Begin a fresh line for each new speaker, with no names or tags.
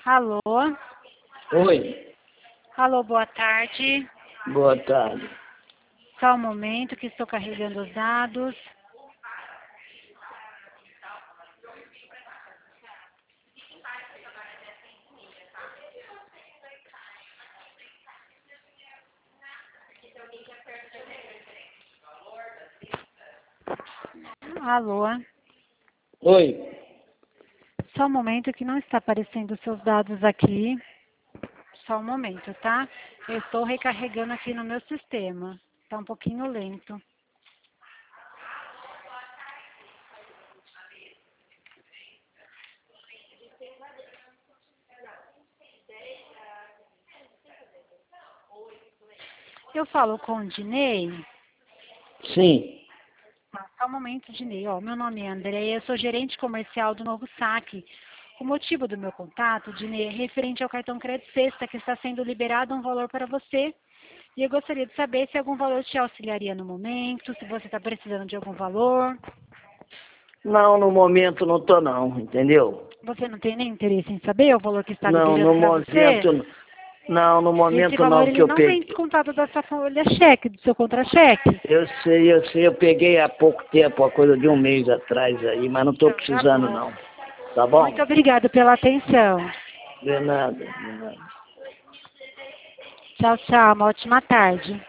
Alô?
Oi,
Alô, boa tarde.
boa tarde.
Só um momento que estou carregando os dados. Alô?
Oi,
Só um momento que não está aparecendo os seus dados aqui. Só um momento, tá? Eu estou recarregando aqui no meu sistema. Está um pouquinho lento. Eu falo com o Dinei.
sim.
Só um momento, Dinei. Ó, meu nome é Andréia, eu sou gerente comercial do Novo Saque. O motivo do meu contato, Dinei, é referente ao cartão Crédito Sexta, que está sendo liberado um valor para você. E eu gostaria de saber se algum valor te auxiliaria no momento, se você está precisando de algum valor.
Não, no momento não tô não, entendeu?
Você não tem nem interesse em saber o valor que está
Não,
liberando
no
para você?
momento, não, no
Esse
momento
valor
não, porque
ele
eu
não vem
peguei.
descontado da sua folha cheque, do seu contra-cheque.
Eu peguei há pouco tempo, uma coisa de um mês atrás aí, mas não tô
Então, tá
precisando
bom.
não. Tá
Muito
bom?
obrigada pela atenção.
De nada, de nada.
Tchau, tchau. Uma ótima tarde.